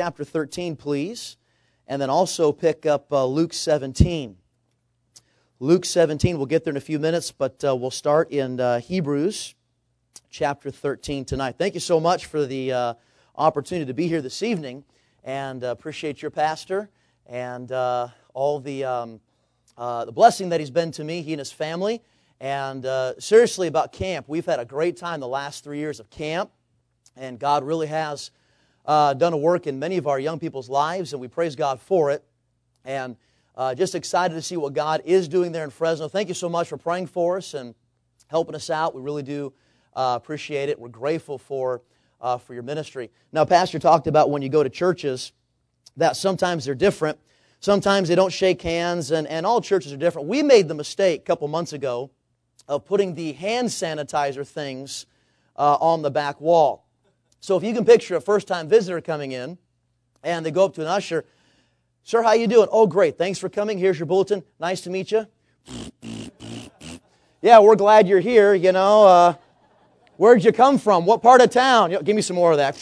chapter 13, please. And then also pick up Luke 17. Luke 17, we'll get there in a few minutes, but we'll start in Hebrews chapter 13 tonight. Thank you so much for the opportunity to be here this evening, and appreciate your pastor and all the blessing that he's been to me, he and his family. And seriously about camp, we've had a great time the last 3 years of camp, and God really has done a work in many of our young people's lives, and we praise God for it. And just excited to see what God is doing there in Fresno. Thank you so much for praying for us and helping us out. We really do appreciate it. We're grateful for your ministry. Now, Pastor talked about when you go to churches that sometimes they're different. Sometimes they don't shake hands, and all churches are different. We made the mistake a couple months ago of putting the hand sanitizer things on the back wall. So if you can picture a first-time visitor coming in, and they go up to an usher, "Sir, how you doing?" "Oh, great. Thanks for coming. Here's your bulletin. Nice to meet you." "Yeah, we're glad you're here. Where'd you come from? What part of town?" "Give me some more of that."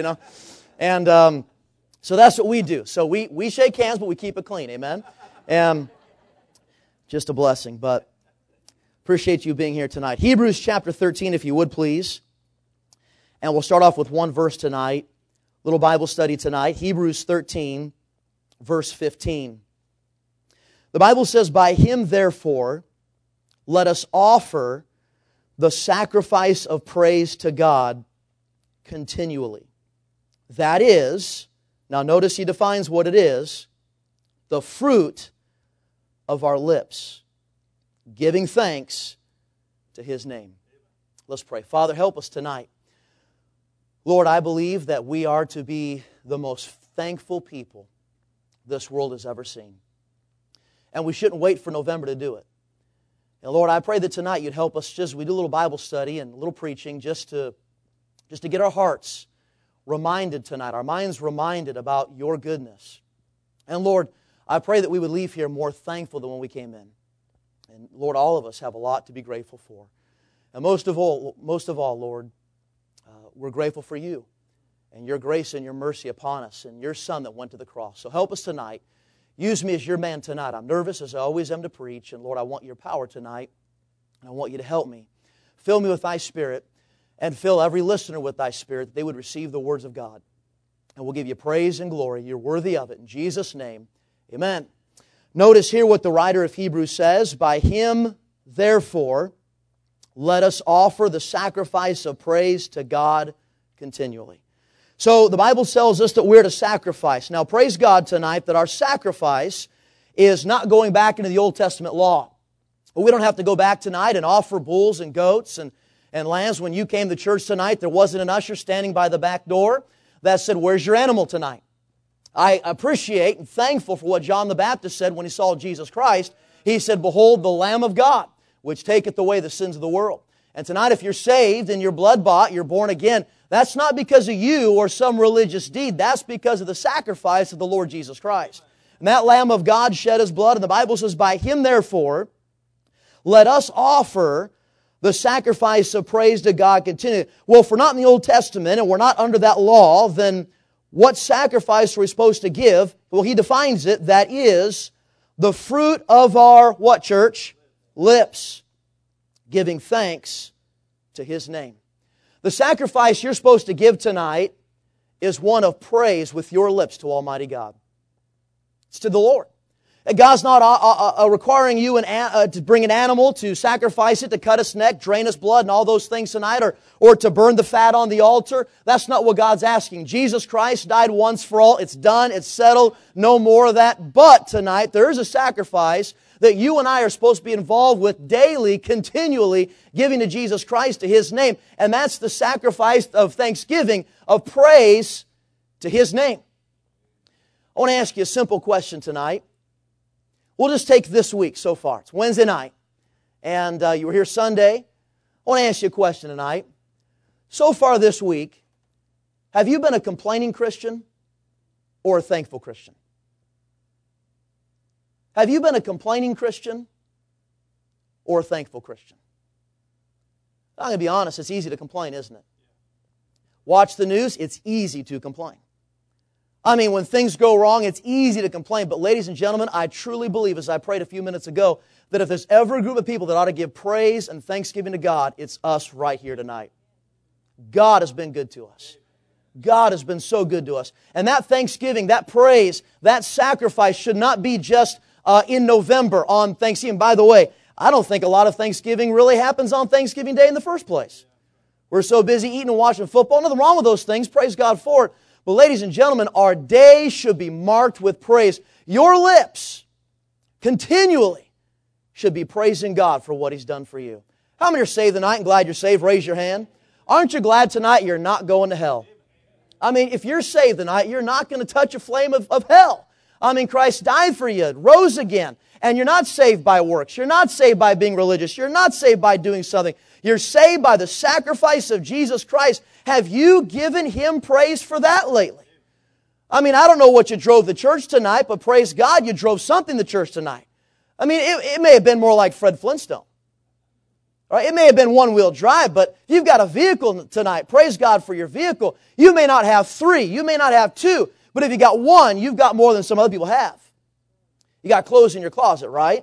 And so that's what we do. So we shake hands, but we keep it clean. Amen. And just a blessing. But appreciate you being here tonight. Hebrews chapter 13, if you would, please. And we'll start off with one verse tonight. Little Bible study tonight. Hebrews 13. Verse 15. The Bible says, "By Him, therefore, let us offer the sacrifice of praise to God continually." That is, now notice he defines what it is, the fruit of our lips, giving thanks to His name. Let's pray. Father, help us tonight. Lord, I believe that we are to be the most thankful people this world has ever seen. And we shouldn't wait for November to do it. And Lord, I pray that tonight You'd help us just, we do a little Bible study and a little preaching just to get our hearts reminded tonight, our minds reminded about Your goodness. And Lord, I pray that we would leave here more thankful than when we came in. And Lord, all of us have a lot to be grateful for. And most of all, Lord, we're grateful for You and Your grace and Your mercy upon us and Your Son that went to the cross. So help us tonight. Use me as Your man tonight. I'm nervous as I always am to preach. And Lord, I want Your power tonight. And I want You to help me. Fill me with Thy Spirit and fill every listener with Thy Spirit that they would receive the words of God. And we'll give You praise and glory. You're worthy of it. In Jesus' name, amen. Notice here what the writer of Hebrews says. "By Him, therefore, let us offer the sacrifice of praise to God continually." So the Bible tells us that we're to sacrifice. Now praise God tonight that our sacrifice is not going back into the Old Testament law. We don't have to go back tonight and offer bulls and goats and lambs. When you came to church tonight, there wasn't an usher standing by the back door that said, "Where's your animal tonight?" I appreciate and thankful for what John the Baptist said when he saw Jesus Christ. He said, "Behold the Lamb of God, which taketh away the sins of the world." And tonight, if you're saved and you're blood-bought, you're born again, that's not because of you or some religious deed. That's because of the sacrifice of the Lord Jesus Christ. And that Lamb of God shed His blood, and the Bible says, "By Him, therefore, let us offer the sacrifice of praise to God continually." Well, if we're not in the Old Testament and we're not under that law, then what sacrifice are we supposed to give? Well, he defines it. That is the fruit of our, what, church? Lips. Giving thanks to His name. The sacrifice you're supposed to give tonight is one of praise with your lips to Almighty God. It's to the Lord. God's not requiring you to bring an animal, to sacrifice it, to cut its neck, drain its blood, and all those things tonight, or to burn the fat on the altar. That's not what God's asking. Jesus Christ died once for all. It's done. It's settled. No more of that. But tonight, there is a sacrifice that you and I are supposed to be involved with daily, continually, giving to Jesus Christ, to His name. And that's the sacrifice of thanksgiving, of praise to His name. I want to ask you a simple question tonight. We'll just take this week so far. It's Wednesday night, and you were here Sunday. I want to ask you a question tonight. So far this week, have you been a complaining Christian or a thankful Christian? Have you been a complaining Christian or a thankful Christian? I'm going to be honest, it's easy to complain, isn't it? Watch the news, it's easy to complain. I mean, when things go wrong, it's easy to complain. But ladies and gentlemen, I truly believe, as I prayed a few minutes ago, that if there's ever a group of people that ought to give praise and thanksgiving to God, it's us right here tonight. God has been good to us. God has been so good to us. And that thanksgiving, that praise, that sacrifice should not be just in November on Thanksgiving. By the way, I don't think a lot of Thanksgiving really happens on Thanksgiving Day in the first place. We're so busy eating and watching football. Nothing wrong with those things. Praise God for it. But ladies and gentlemen, our day should be marked with praise. Your lips continually should be praising God for what He's done for you. How many are saved tonight and glad you're saved? Raise your hand. Aren't you glad tonight you're not going to hell? I mean, if you're saved tonight, you're not going to touch a flame of hell. I mean, Christ died for you, rose again, and you're not saved by works. You're not saved by being religious. You're not saved by doing something. You're saved by the sacrifice of Jesus Christ. Have you given Him praise for that lately? I mean, I don't know what you drove to church tonight, but praise God, you drove something to church tonight. I mean, it may have been more like Fred Flintstone. All right, it may have been one-wheel drive, but if you've got a vehicle tonight, praise God for your vehicle. You may not have 3, you may not have 2, but if you got 1, you've got more than some other people have. You got clothes in your closet, right?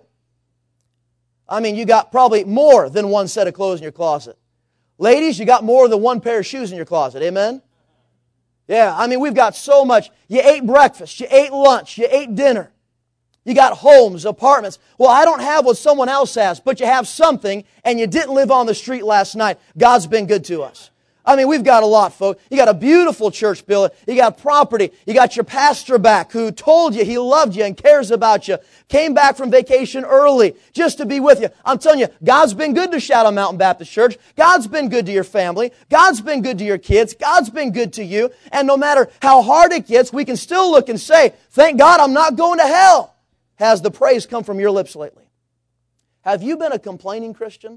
I mean, you got probably more than 1 set of clothes in your closet. Ladies, you got more than 1 pair of shoes in your closet. Amen? Yeah, I mean, we've got so much. You ate breakfast. You ate lunch. You ate dinner. You got homes, apartments. Well, I don't have what someone else has, but you have something, and you didn't live on the street last night. God's been good to us. I mean, we've got a lot, folks. You got a beautiful church building. You got property. You got your pastor back who told you he loved you and cares about you. Came back from vacation early just to be with you. I'm telling you, God's been good to Shadow Mountain Baptist Church. God's been good to your family. God's been good to your kids. God's been good to you. And no matter how hard it gets, we can still look and say, thank God I'm not going to hell. Has the praise come from your lips lately? Have you been a complaining Christian?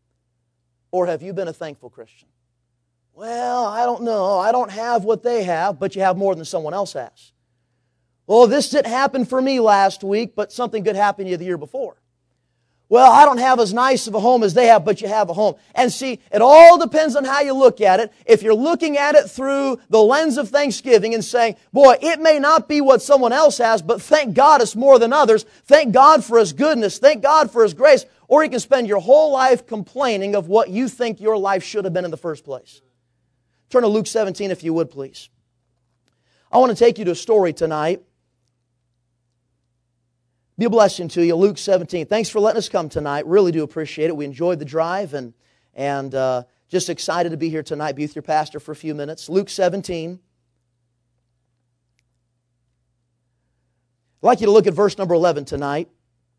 Or have you been a thankful Christian? Well, I don't know. I don't have what they have, but you have more than someone else has. Well, this didn't happen for me last week, but something good happened to you the year before. Well, I don't have as nice of a home as they have, but you have a home. And see, it all depends on how you look at it. If you're looking at it through the lens of thanksgiving and saying, boy, it may not be what someone else has, but thank God it's more than others. Thank God for His goodness. Thank God for His grace. Or you can spend your whole life complaining of what you think your life should have been in the first place. Turn to Luke 17 if you would, please. I want to take you to a story tonight. Be a blessing to you. Luke 17. Thanks for letting us come tonight. Really do appreciate it. We enjoyed the drive and just excited to be here tonight. Be with your pastor for a few minutes. Luke 17. I'd like you to look at verse number 11 tonight.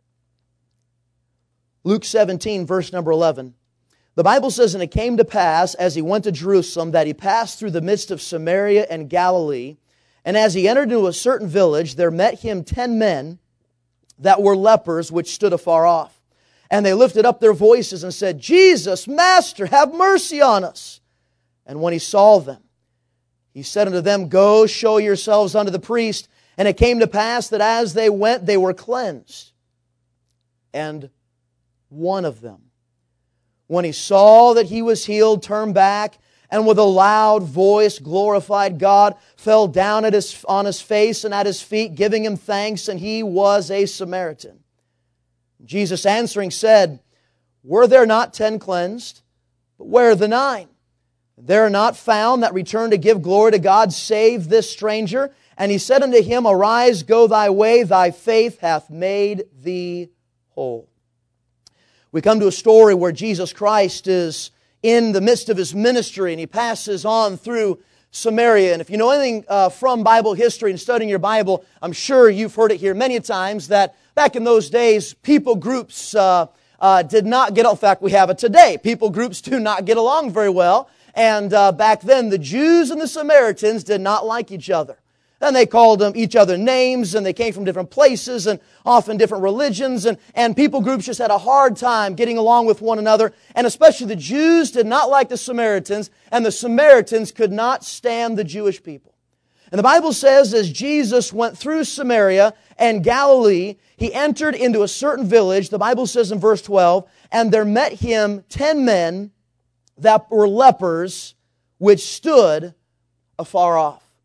Luke 17, verse number 11. The Bible says, and it came to pass, as He went to Jerusalem, that He passed through the midst of Samaria and Galilee. And as He entered into a certain village, there met Him 10 men that were lepers, which stood afar off. And they lifted up their voices and said, Jesus, Master, have mercy on us. And when He saw them, He said unto them, Go, show yourselves unto the priest. And it came to pass that as they went, they were cleansed. And one of them, when he saw that he was healed, turned back, and with a loud voice glorified God, fell down on his face and at His feet, giving Him thanks, and he was a Samaritan. Jesus answering said, Were there not 10 cleansed? But where are the 9? There are not found that return to give glory to God, save this stranger. And He said unto him, Arise, go thy way, thy faith hath made thee whole. We come to a story where Jesus Christ is in the midst of His ministry, and He passes on through Samaria. And if you know anything from Bible history and studying your Bible, I'm sure you've heard it here many times that back in those days, people groups did not get, in fact, we have it today. People groups do not get along very well. And back then, the Jews and the Samaritans did not like each other. And they called each other names, and they came from different places and often different religions, and people groups just had a hard time getting along with one another. And especially the Jews did not like the Samaritans, and the Samaritans could not stand the Jewish people. And the Bible says as Jesus went through Samaria and Galilee, He entered into a certain village. The Bible says in verse 12, and there met Him 10 men that were lepers, which stood afar off.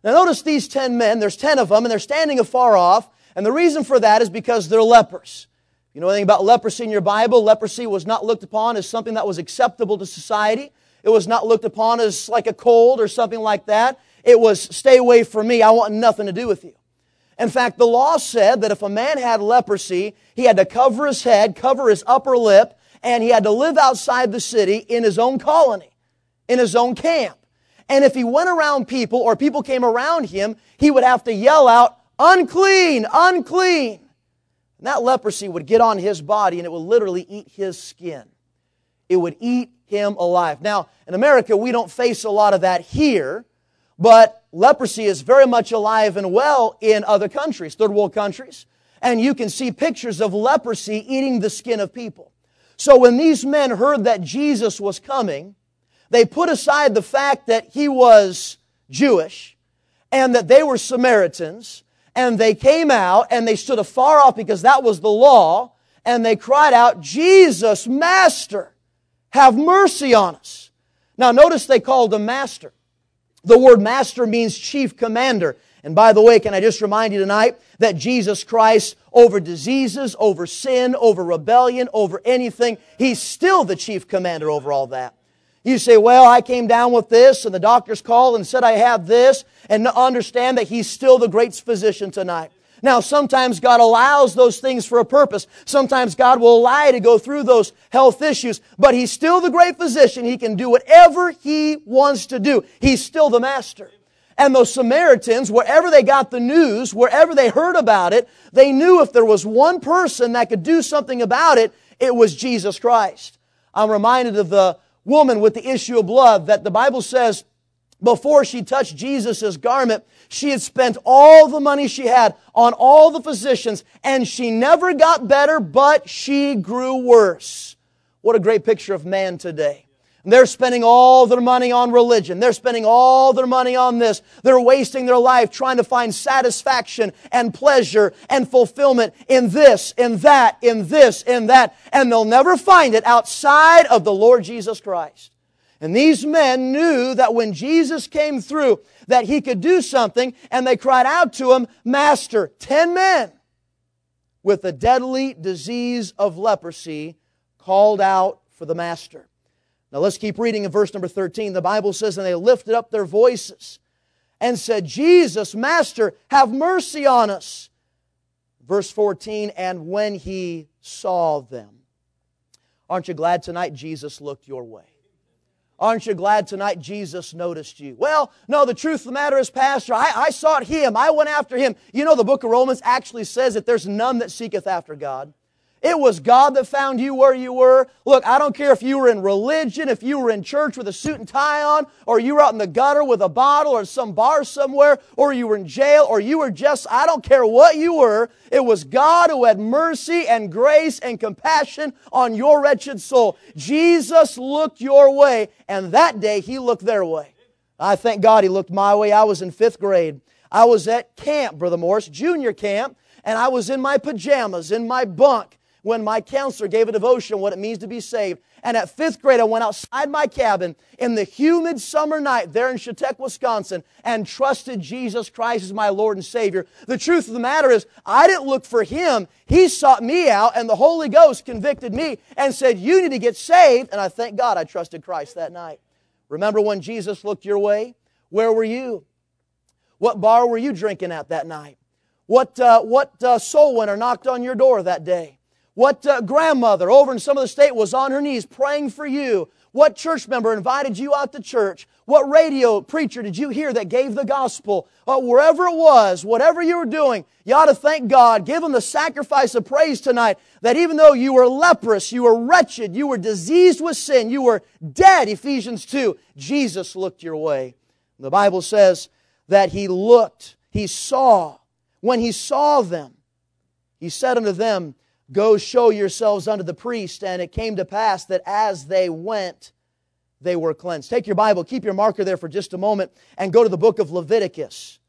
Now notice these 10 men, there's 10 of them, and they're standing afar off, and the reason for that is because they're lepers. You know anything about leprosy in your Bible? Leprosy was not looked upon as something that was acceptable to society. It was not looked upon as like a cold or something like that. It was, stay away from me, I want nothing to do with you. In fact, the law said that if a man had leprosy, he had to cover his head, cover his upper lip, and he had to live outside the city in his own colony, in his own camp. And if he went around people or people came around him, he would have to yell out, unclean, unclean. And that leprosy would get on his body and it would literally eat his skin. It would eat him alive. Now, in America, we don't face a lot of that here, but leprosy is very much alive and well in other countries, third world countries. And you can see pictures of leprosy eating the skin of people. So when these men heard that Jesus was coming, they put aside the fact that He was Jewish and that they were Samaritans, and they came out and they stood afar off because that was the law, and they cried out, Jesus, Master, have mercy on us. Now notice they called Him Master. The word master means chief commander. And by the way, can I just remind you tonight that Jesus Christ, over diseases, over sin, over rebellion, over anything, He's still the chief commander over all that. You say, well, I came down with this and the doctors called and said I have this, and understand that He's still the great physician tonight. Now, sometimes God allows those things for a purpose. Sometimes God will allow you to go through those health issues, but He's still the great physician. He can do whatever He wants to do. He's still the master. And those Samaritans, wherever they got the news, wherever they heard about it, they knew if there was one person that could do something about it, it was Jesus Christ. I'm reminded of the woman with the issue of blood that the Bible says before she touched Jesus' garment, she had spent all the money she had on all the physicians, and she never got better, but she grew worse. What a great picture of man today. They're spending all their money on religion. They're spending all their money on this. They're wasting their life trying to find satisfaction and pleasure and fulfillment in this, in that, in this, in that. And they'll never find it outside of the Lord Jesus Christ. And these men knew that when Jesus came through, that He could do something, and they cried out to Him, Master. 10 men with the deadly disease of leprosy called out for the Master. Now let's keep reading in verse number 13. The Bible says, and they lifted up their voices and said, Jesus, Master, have mercy on us. Verse 14, and when He saw them. Aren't you glad tonight Jesus looked your way? Aren't you glad tonight Jesus noticed you? Well, no, the truth of the matter is, Pastor, I sought Him. I went after Him. You know, the book of Romans actually says that there's none that seeketh after God. It was God that found you where you were. Look, I don't care if you were in religion, if you were in church with a suit and tie on, or you were out in the gutter with a bottle or some bar somewhere, or you were in jail, or you were just, I don't care what you were. It was God who had mercy and grace and compassion on your wretched soul. Jesus looked your way, and that day He looked their way. I thank God He looked my way. I was in 5th grade. I was at camp, Brother Morris, junior camp, and I was in my pajamas, in my bunk, when my counselor gave a devotion on what it means to be saved. And at 5th grade, I went outside my cabin in the humid summer night there in Chautauqua, Wisconsin, and trusted Jesus Christ as my Lord and Savior. The truth of the matter is, I didn't look for Him. He sought me out, and the Holy Ghost convicted me and said, you need to get saved. And I thank God I trusted Christ that night. Remember when Jesus looked your way? Where were you? What bar were you drinking at that night? What soul winner knocked on your door that day? What grandmother over in some of the state was on her knees praying for you? What church member invited you out to church? What radio preacher did you hear that gave the gospel? Wherever it was, whatever you were doing, you ought to thank God. Give Him the sacrifice of praise tonight that even though you were leprous, you were wretched, you were diseased with sin, you were dead, Ephesians 2, Jesus looked your way. The Bible says that He looked, He saw. When He saw them, He said unto them, go show yourselves unto the priest. And it came to pass that as they went, they were cleansed. Take your Bible, keep your marker there for just a moment, and go to the book of Leviticus.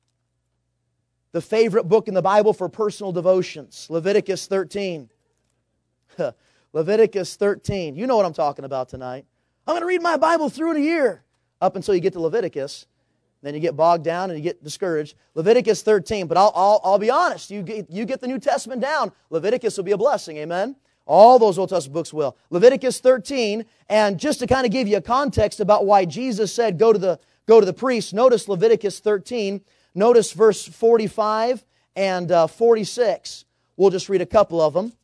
The favorite book in the Bible for personal devotions. Leviticus 13. Leviticus 13. You know what I'm talking about tonight. I'm going to read my Bible through in a year. Up until you get to Leviticus. Then you get bogged down and you get discouraged. Leviticus 13. But I'll be honest. You get the New Testament down, Leviticus will be a blessing. Amen? All those Old Testament books will. Leviticus 13. And just to kind of give you a context about why Jesus said, go to the priest, notice Leviticus 13. Notice verse 45 and 46. We'll just read a couple of them.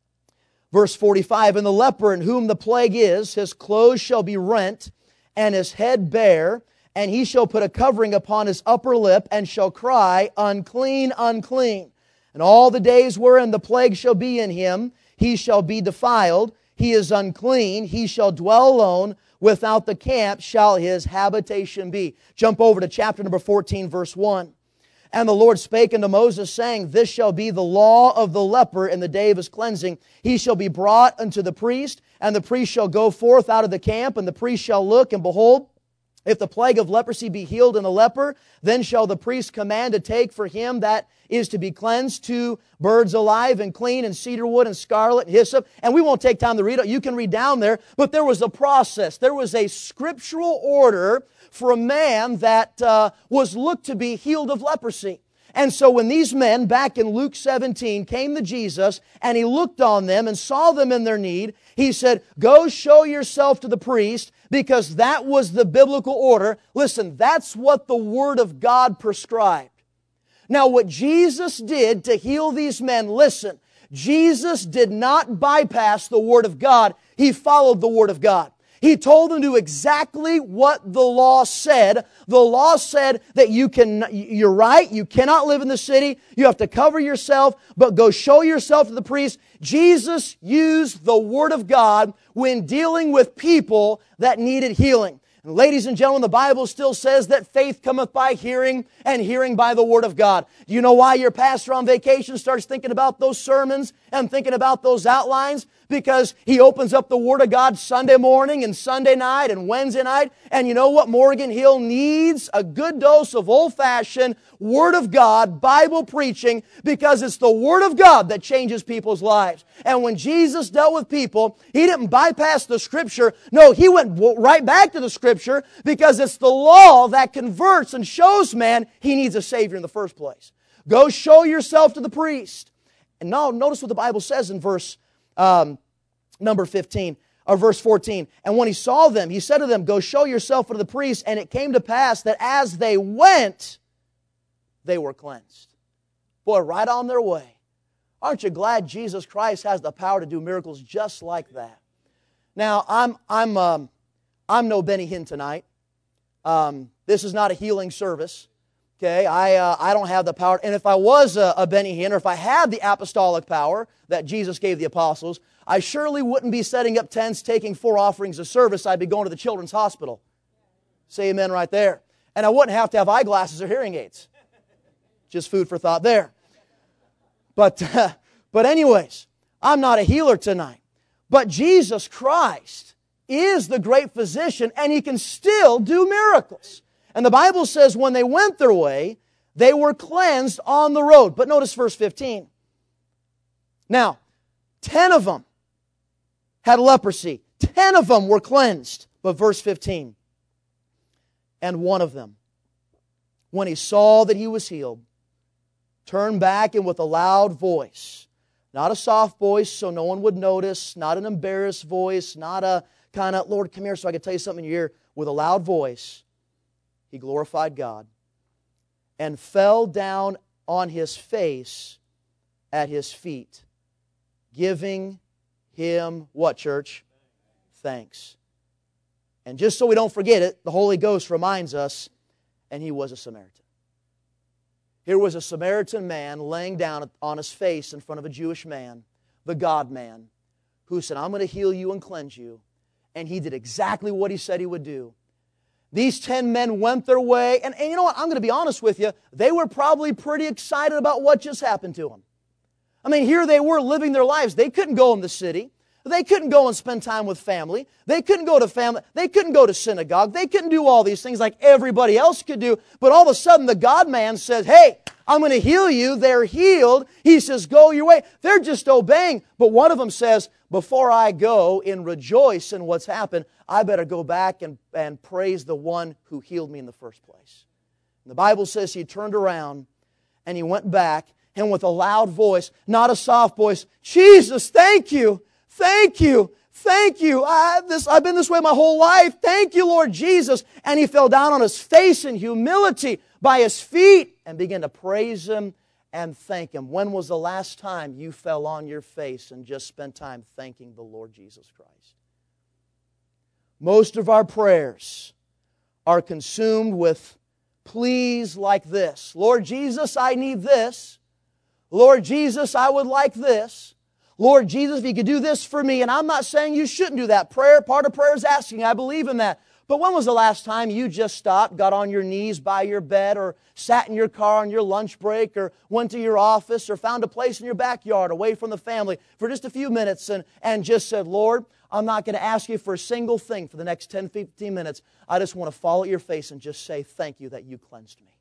Verse 45, and the leper in whom the plague is, his clothes shall be rent, and his head bare, and he shall put a covering upon his upper lip, and shall cry, unclean, unclean. And all the days wherein the plague shall be in him, he shall be defiled, he is unclean, he shall dwell alone, without the camp shall his habitation be. Jump over to chapter number 14, verse 1. And the Lord spake unto Moses, saying, this shall be the law of the leper in the day of his cleansing. He shall be brought unto the priest, and the priest shall go forth out of the camp, and the priest shall look, and behold, if the plague of leprosy be healed in the leper, then shall the priest command to take for him that is to be cleansed 2 birds alive and clean, and cedar wood and scarlet and hyssop. And we won't take time to read it. You can read down there. But there was a process. There was a scriptural order for a man that was looked to be healed of leprosy. And so when these men, back in Luke 17, came to Jesus, and He looked on them and saw them in their need, He said, go show yourself to the priest, because that was the biblical order. Listen, that's what the Word of God prescribed. Now, what Jesus did to heal these men, listen, Jesus did not bypass the Word of God. He followed the Word of God. He told them to do exactly what the law said. The law said that you're right, you cannot live in the city, you have to cover yourself, but go show yourself to the priest. Jesus used the Word of God when dealing with people that needed healing. And ladies and gentlemen, the Bible still says that faith cometh by hearing, and hearing by the Word of God. Do you know why your pastor on vacation starts thinking about those sermons and thinking about those outlines? Because he opens up the Word of God Sunday morning and Sunday night and Wednesday night. And you know what? Morgan Hill needs a good dose of old-fashioned Word of God, Bible preaching, because it's the Word of God that changes people's lives. And when Jesus dealt with people, He didn't bypass the Scripture. No, He went right back to the Scripture, because it's the law that converts and shows man he needs a Savior in the first place. Go show yourself to the priest. And now notice what the Bible says in verse number 15, or verse 14. And when He saw them, He said to them, go show yourself to the priest. And it came to pass that as they went, they were cleansed. Boy, right on their way. Aren't you glad Jesus Christ has the power to do miracles just like that? Now, I'm no Benny Hinn tonight. This is not a healing service. Okay, I don't have the power. And if I was a Benny Hinn, or if I had the apostolic power that Jesus gave the apostles, I surely wouldn't be setting up tents, taking 4 offerings of service. I'd be going to the children's hospital. Say amen right there. And I wouldn't have to have eyeglasses or hearing aids. Just food for thought there. But anyways, I'm not a healer tonight. But Jesus Christ is the great physician, and He can still do miracles. And the Bible says when they went their way, they were cleansed on the road. But notice verse 15. Now, 10 of them had leprosy. 10 of them were cleansed. But verse 15. And one of them, when he saw that he was healed, turned back and with a loud voice, not a soft voice so no one would notice, not an embarrassed voice, not a kind of, Lord, come here so I can tell you something in your ear, with a loud voice, he glorified God and fell down on his face at His feet, giving Him what, church? Thanks. And just so we don't forget it, the Holy Ghost reminds us, and he was a Samaritan. Here was a Samaritan man laying down on his face in front of a Jewish man, the God-man, who said, I'm going to heal you and cleanse you. And he did exactly what he said he would do. These 10 men went their way, and you know what, I'm going to be honest with you, they were probably pretty excited about what just happened to them. I mean, here they were living their lives. They couldn't go in the city. They couldn't go and spend time with family. They couldn't go to family. They couldn't go to synagogue. They couldn't do all these things like everybody else could do. But all of a sudden, the God-man says, hey, I'm going to heal you. They're healed. He says, go your way. They're just obeying. But one of them says, before I go and rejoice in what's happened, I better go back and praise the one who healed me in the first place. And the Bible says he turned around and he went back, and with a loud voice, not a soft voice, Jesus, thank you, thank you, thank you. I've been this way my whole life. Thank you, Lord Jesus. And he fell down on his face in humility by his feet and began to praise Him and thank Him. When was the last time you fell on your face and just spent time thanking the Lord Jesus Christ? Most of our prayers are consumed with pleas like this. Lord Jesus, I need this. Lord Jesus, I would like this. Lord Jesus, if you could do this for me. And I'm not saying you shouldn't do that. Part of prayer is asking. I believe in that. But when was the last time you just stopped, got on your knees by your bed, or sat in your car on your lunch break, or went to your office, or found a place in your backyard away from the family for just a few minutes and just said, Lord, I'm not going to ask you for a single thing for the next 10, 15 minutes. I just want to fall at your face and just say thank you that you cleansed me.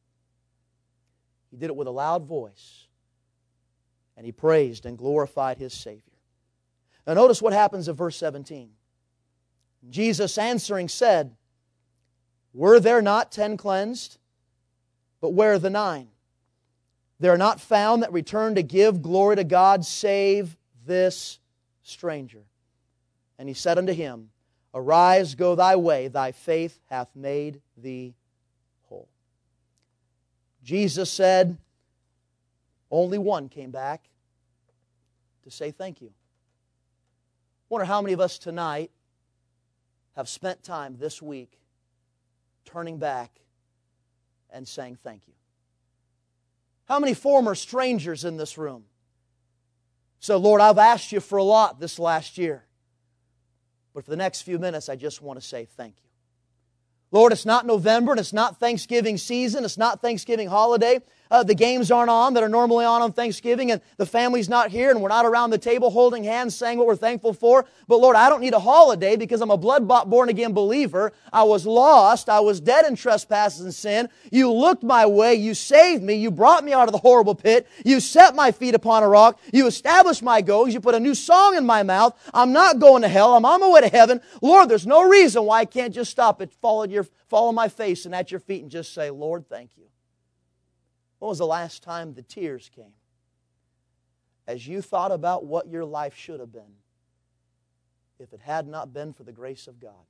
He did it with a loud voice, and he praised and glorified his Savior. Now notice what happens in verse 17. Jesus answering said, were there not 10 cleansed? But where are the 9? They are not found that return to give glory to God, save this stranger. And he said unto him, arise, go thy way, thy faith hath made thee whole. Jesus said, only one came back to say thank you. I wonder how many of us tonight have spent time this week turning back and saying thank you. How many former strangers in this room? So, Lord, I've asked you for a lot this last year. But for the next few minutes, I just want to say thank you. Lord, it's not November, and it's not Thanksgiving season, it's not Thanksgiving holiday. The games aren't on that are normally on Thanksgiving, and the family's not here, and we're not around the table holding hands saying what we're thankful for. But Lord, I don't need a holiday because I'm a blood-bought, born-again believer. I was lost. I was dead in trespasses and sin. You looked my way. You saved me. You brought me out of the horrible pit. You set my feet upon a rock. You established my goings. You put a new song in my mouth. I'm not going to hell. I'm on my way to heaven. Lord, there's no reason why I can't just stop it, fall on my face and at your feet and just say, Lord, thank you. When was the last time the tears came? As you thought about what your life should have been if it had not been for the grace of God.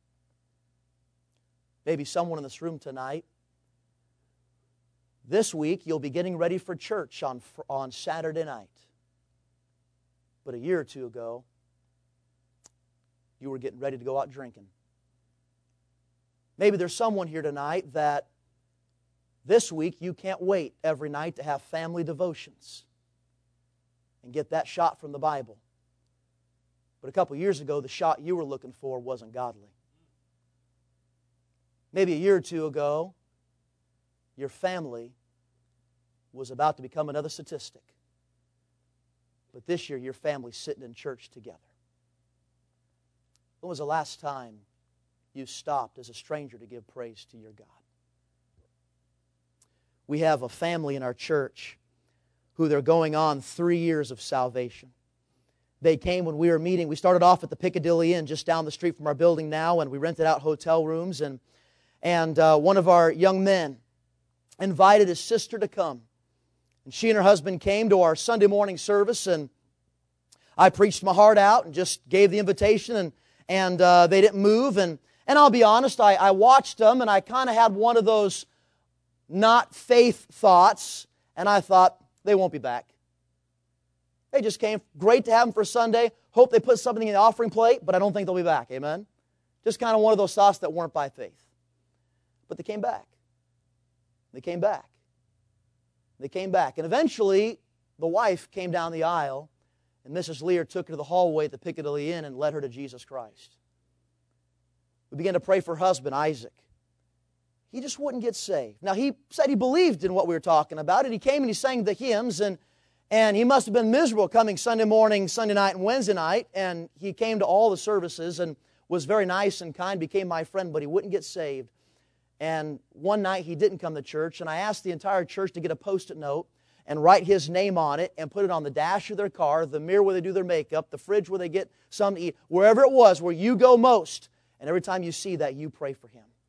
Maybe someone in this room tonight, this week you'll be getting ready for church on Saturday night. But a year or two ago, you were getting ready to go out drinking. Maybe there's someone here tonight that this week you can't wait every night to have family devotions and get that shot from the Bible. But a couple years ago, the shot you were looking for wasn't godly. Maybe a year or two ago, your family was about to become another statistic. But this year, your family's sitting in church together. When was the last time you stopped as a stranger to give praise to your God? We have a family in our church who they're going on 3 years of salvation. They came when we were meeting. We started off at the Piccadilly Inn just down the street from our building now, and we rented out hotel rooms. And one of our young men invited his sister to come. And she and her husband came to our Sunday morning service, and I preached my heart out and just gave the invitation, and they didn't move. And I'll be honest, I watched them, and I kind of had one of those not faith thoughts, and I thought, they won't be back. They just came. Great to have them for Sunday. Hope they put something in the offering plate, but I don't think they'll be back. Amen? Just kind of one of those thoughts that weren't by faith. But they came back. They came back. They came back. And eventually, the wife came down the aisle, and Mrs. Lear took her to the hallway at the Piccadilly Inn and led her to Jesus Christ. We began to pray for her husband, Isaac. He just wouldn't get saved. Now, he said he believed in what we were talking about, and he came and he sang the hymns, and he must have been miserable coming Sunday morning, Sunday night, and Wednesday night, and he came to all the services and was very nice and kind, became my friend, but he wouldn't get saved. And one night he didn't come to church, and I asked the entire church to get a Post-it note and write his name on it and put it on the dash of their car, the mirror where they do their makeup, the fridge where they get something to eat, wherever it was, where you go most. And every time you see that, you pray for him.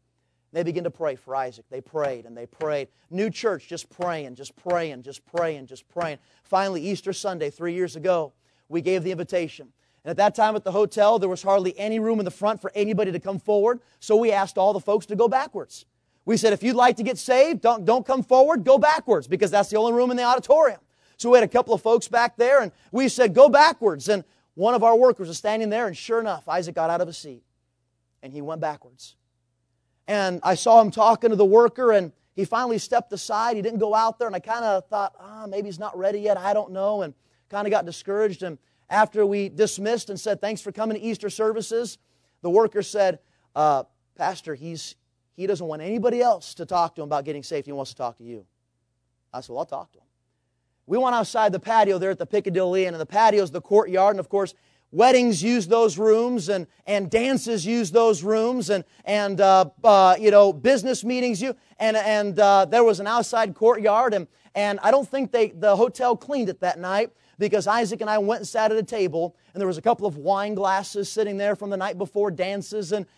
They began to pray for Isaac. They prayed and they prayed. New church, just praying, just praying, just praying, just praying. Finally, Easter Sunday, 3 years ago, we gave the invitation. And at that time at the hotel, there was hardly any room in the front for anybody to come forward. So we asked all the folks to go backwards. We said, if you'd like to get saved, don't come forward, go backwards, because that's the only room in the auditorium. So we had a couple of folks back there, and we said, go backwards. And one of our workers was standing there, and sure enough, Isaac got out of his seat, and he went backwards. And I saw him talking to the worker, and he finally stepped aside. He didn't go out there, and I kind of thought, maybe he's not ready yet, I don't know, and kind of got discouraged. And after we dismissed and said, thanks for coming to Easter services, the worker said, Pastor, he doesn't want anybody else to talk to him about getting saved. He wants to talk to you. I said, well, I'll talk to him. We went outside the patio there at the Piccadilly, and in the patio is the courtyard, and of course, weddings use those rooms, and dances use those rooms, and business meetings use, and there was an outside courtyard, and I don't think the hotel cleaned it that night, because Isaac and I went and sat at a table, and there was a couple of wine glasses sitting there from the night before dances, and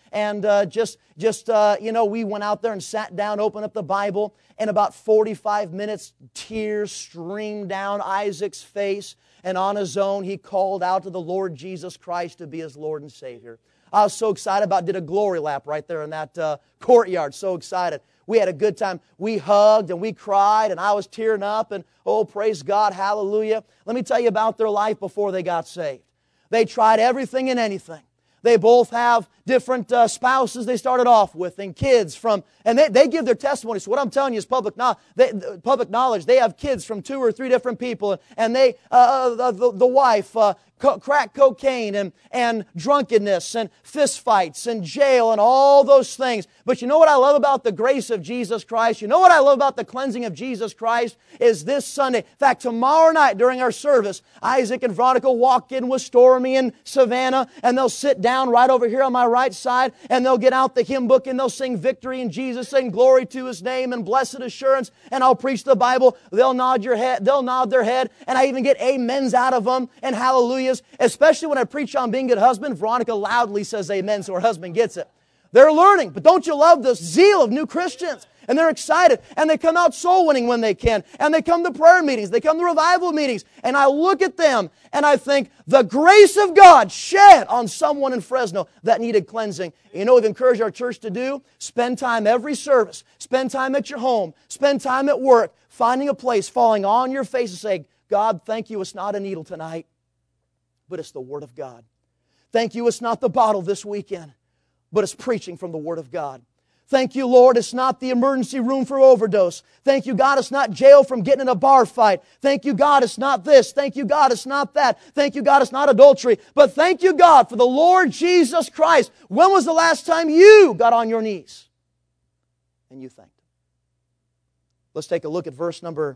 we went out there and sat down, opened up the Bible. In about 45 minutes, tears streamed down Isaac's face, and on his own, he called out to the Lord Jesus Christ to be his Lord and Savior. I was so excited did a glory lap right there in that courtyard, so excited. We had a good time. We hugged and we cried, and I was tearing up, and oh, praise God, hallelujah. Let me tell you about their life before they got saved. They tried everything and anything. They both have different spouses they started off with, and kids and they give their testimony. So what I'm telling you is public knowledge. They have kids from 2 or 3 different people, and they, the wife, crack cocaine and drunkenness and fist fights and jail and all those things. But you know what I love about the grace of Jesus Christ? You know what I love about the cleansing of Jesus Christ is this Sunday. In fact, tomorrow night during our service, Isaac and Veronica walk in with Stormy and Savannah, and they'll sit down right over here on my right side, and they'll get out the hymn book, and they'll sing Victory in Jesus, sing Glory to His Name and Blessed Assurance, and I'll preach the Bible. They'll nod their head, and I even get amens out of them and hallelujahs. Especially when I preach on being a good husband, Veronica loudly says amen so her husband gets it. They're learning, but don't you love the zeal of new Christians? And they're excited, and they come out soul winning when they can, and they come to prayer meetings, they come to revival meetings, and I look at them and I think the grace of God shed on someone in Fresno that needed cleansing. You know what we've encouraged our church to do? Spend time every service, spend time at your home, spend time at work, finding a place, falling on your face and saying, God, thank you, it's not a needle tonight, but it's the Word of God. Thank you, it's not the bottle this weekend, but it's preaching from the Word of God. Thank you, Lord, it's not the emergency room for overdose. Thank you, God, it's not jail from getting in a bar fight. Thank you, God, it's not this. Thank you, God, it's not that. Thank you, God, it's not adultery. But thank you, God, for the Lord Jesus Christ. When was the last time you got on your knees and you thanked Him? Let's take a look at verse number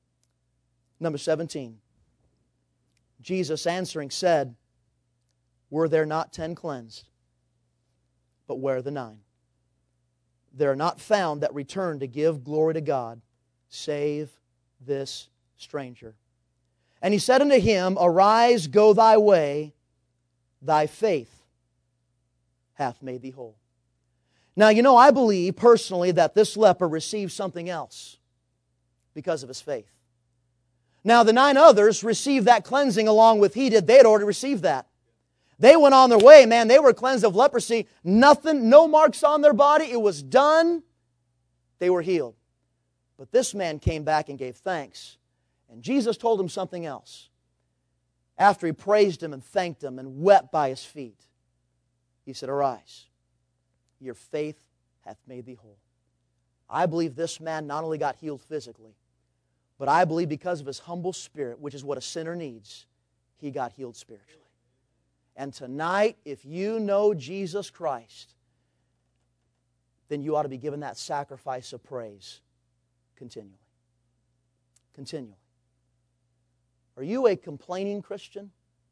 17. Jesus answering said, were there not 10 cleansed? But where are the 9? There are not found that return to give glory to God, save this stranger. And he said unto him, arise, go thy way, thy faith hath made thee whole. Now, you know, I believe personally that this leper received something else because of his faith. Now, the 9 others received that cleansing along with he did. They had already received that. They went on their way, man. They were cleansed of leprosy. Nothing, no marks on their body. It was done. They were healed. But this man came back and gave thanks. And Jesus told him something else. After he praised Him and thanked Him and wept by His feet, He said, arise, your faith hath made thee whole. I believe this man not only got healed physically, but I believe because of his humble spirit, which is what a sinner needs, he got healed spiritually. And tonight, if you know Jesus Christ, then you ought to be given that sacrifice of praise continually. Continually. Are you a complaining Christian?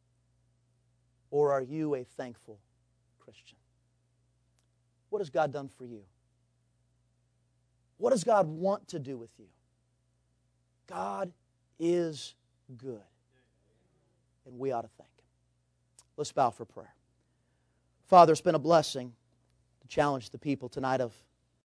Or are you a thankful Christian? What has God done for you? What does God want to do with you? God is good. And we ought to thank Him. Let's bow for prayer. Father, it's been a blessing to challenge the people tonight of